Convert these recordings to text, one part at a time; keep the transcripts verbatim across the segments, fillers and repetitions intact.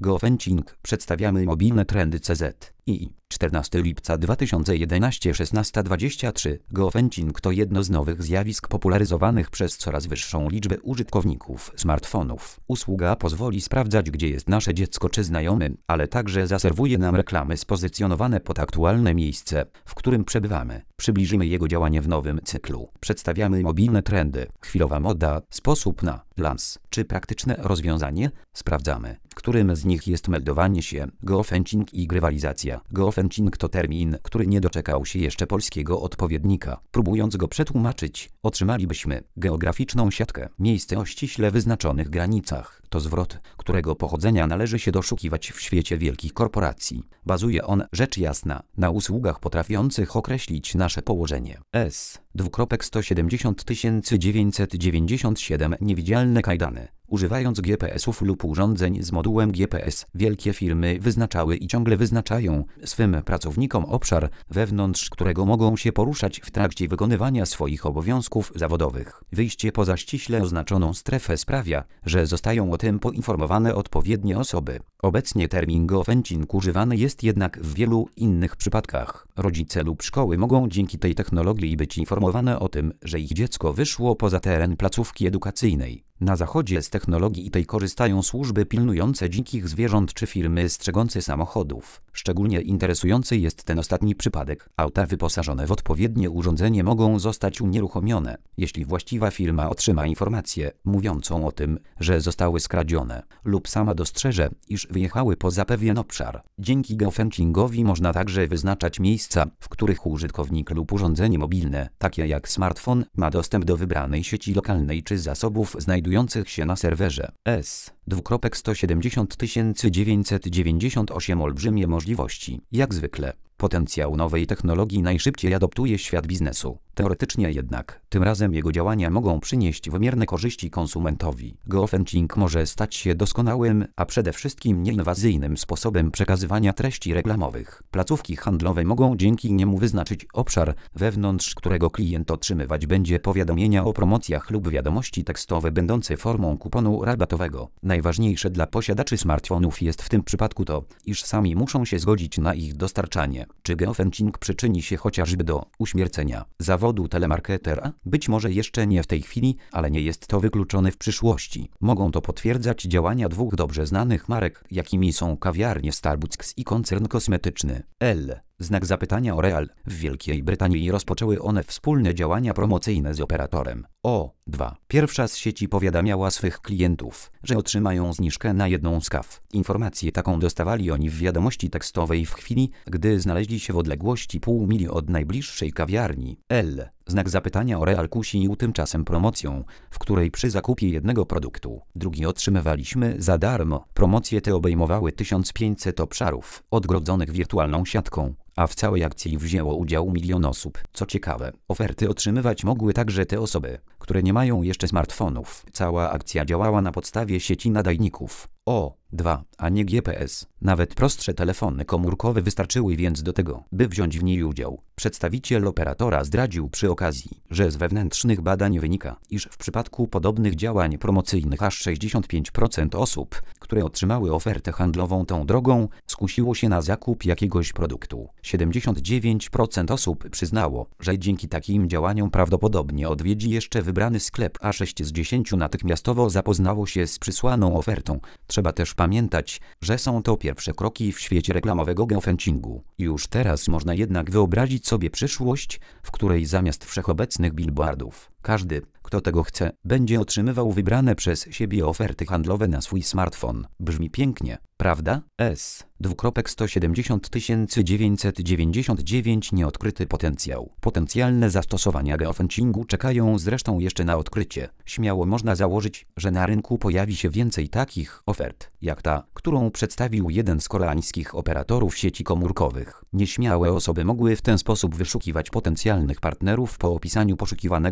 Geofencing. Przedstawiamy mobilne trendy C Z I. czternastego lipca dwa tysiące jedenastego, szesnasta dwadzieścia trzy. Geofencing to jedno z nowych zjawisk popularyzowanych przez coraz wyższą liczbę użytkowników smartfonów. Usługa pozwoli sprawdzać, gdzie jest nasze dziecko czy znajomy, ale także zaserwuje nam reklamy spozycjonowane pod aktualne miejsce, w którym przebywamy. Przybliżymy jego działanie w nowym cyklu. Przedstawiamy mobilne trendy, chwilowa moda, sposób na lans czy praktyczne rozwiązanie. Sprawdzamy, którym z nich jest meldowanie się, geofencing i grywalizacja. Geofencing to termin, który nie doczekał się jeszcze polskiego odpowiednika. Próbując go przetłumaczyć, otrzymalibyśmy geograficzną siatkę miejsc o ściśle wyznaczonych granicach. To zwrot, którego pochodzenia należy się doszukiwać w świecie wielkich korporacji. Bazuje on, rzecz jasna, na usługach potrafiących określić nasze położenie. S. dwukropek sto siedemdziesiąt tysięcy dziewięćset dziewięćdziesiąt siedem. Niewidzialne kajdany. Używając G P S ów lub urządzeń z modułem G P S, wielkie firmy wyznaczały i ciągle wyznaczają swym pracownikom obszar, wewnątrz którego mogą się poruszać w trakcie wykonywania swoich obowiązków zawodowych. Wyjście poza ściśle oznaczoną strefę sprawia, że zostają o tym poinformowane odpowiednie osoby. Obecnie termin geofencing używany jest jednak w wielu innych przypadkach. Rodzice lub szkoły mogą dzięki tej technologii być informowane o tym, że ich dziecko wyszło poza teren placówki edukacyjnej. Na zachodzie z technologii tej korzystają służby pilnujące dzikich zwierząt czy firmy strzegące samochodów. Szczególnie interesujący jest ten ostatni przypadek. Auta wyposażone w odpowiednie urządzenie mogą zostać unieruchomione, jeśli właściwa firma otrzyma informację mówiącą o tym, że zostały skradzione, lub sama dostrzeże, iż wyjechały poza pewien obszar. Dzięki geofencingowi można także wyznaczać miejsca, w których użytkownik lub urządzenie mobilne, takie jak smartfon, ma dostęp do wybranej sieci lokalnej czy zasobów znajdujących się na serwerze. S. dwukropek sto siedemdziesiąt tysięcy dziewięćset dziewięćdziesiąt osiem. Olbrzymie możliwości. Jak zwykle, potencjał nowej technologii najszybciej adoptuje świat biznesu. Teoretycznie jednak, tym razem jego działania mogą przynieść wymierne korzyści konsumentowi. Geofencing może stać się doskonałym, a przede wszystkim nieinwazyjnym sposobem przekazywania treści reklamowych. Placówki handlowe mogą dzięki niemu wyznaczyć obszar, wewnątrz którego klient otrzymywać będzie powiadomienia o promocjach lub wiadomości tekstowe będące formą kuponu rabatowego. Najważniejsze dla posiadaczy smartfonów jest w tym przypadku to, iż sami muszą się zgodzić na ich dostarczanie. Czy geofencing przyczyni się chociażby do uśmiercenia zawodu telemarketera? Być może jeszcze nie w tej chwili, ale nie jest to wykluczone w przyszłości. Mogą to potwierdzać działania dwóch dobrze znanych marek, jakimi są kawiarnie Starbucks i koncern kosmetyczny L. Znak zapytania o Real. W Wielkiej Brytanii rozpoczęły one wspólne działania promocyjne z operatorem O dwa. Pierwsza z sieci powiadamiała swych klientów, że otrzymają zniżkę na jedną z kaw. Informację taką dostawali oni w wiadomości tekstowej w chwili, gdy znaleźli się w odległości pół mili od najbliższej kawiarni L. Znak zapytania o Real kusił tymczasem promocją, w której przy zakupie jednego produktu, drugi otrzymywaliśmy za darmo. Promocje te obejmowały tysiąc pięćset obszarów, odgrodzonych wirtualną siatką, a w całej akcji wzięło udział milion osób. Co ciekawe, oferty otrzymywać mogły także te osoby, które nie mają jeszcze smartfonów. Cała akcja działała na podstawie sieci nadajników O dwa, a nie G P S. Nawet prostsze telefony komórkowe wystarczyły więc do tego, by wziąć w niej udział. Przedstawiciel operatora zdradził przy okazji, że z wewnętrznych badań wynika, iż w przypadku podobnych działań promocyjnych aż sześćdziesiąt pięć procent osób, które otrzymały ofertę handlową tą drogą, skusiło się na zakup jakiegoś produktu. siedemdziesiąt dziewięć procent osób przyznało, że dzięki takim działaniom prawdopodobnie odwiedzi jeszcze wybrany sklep, a sześć z dziesięciu natychmiastowo zapoznało się z przysłaną ofertą. Trzeba też pamiętać, że są to pierwsze kroki w świecie reklamowego geofencingu. Już teraz można jednak wyobrazić sobie przyszłość, w której zamiast wszechobecnych billboardów, każdy, kto tego chce, będzie otrzymywał wybrane przez siebie oferty handlowe na swój smartfon. Brzmi pięknie, prawda? S. dwukropek sto siedemdziesiąt tysięcy dziewięćset dziewięćdziesiąt dziewięć. Nieodkryty potencjał. Potencjalne zastosowania geofencingu czekają zresztą jeszcze na odkrycie. Śmiało można założyć, że na rynku pojawi się więcej takich ofert, jak ta, którą przedstawił jeden z koreańskich operatorów sieci komórkowych. Nieśmiałe osoby mogły w ten sposób wyszukiwać potencjalnych partnerów po opisaniu poszukiwanego człowieka.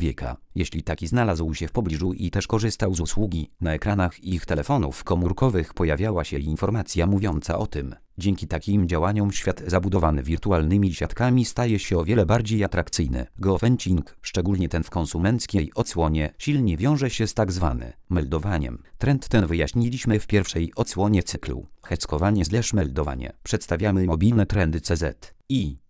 człowieka, jeśli taki znalazł się w pobliżu i też korzystał z usługi. Na ekranach ich telefonów komórkowych pojawiała się informacja mówiąca o tym. Dzięki takim działaniom świat zabudowany wirtualnymi siatkami staje się o wiele bardziej atrakcyjny. Geofencing, szczególnie ten w konsumenckiej odsłonie, silnie wiąże się z tak zwanym meldowaniem. Trend ten wyjaśniliśmy w pierwszej odsłonie cyklu. Heckowanie slash meldowanie. Przedstawiamy mobilne trendy C Z I.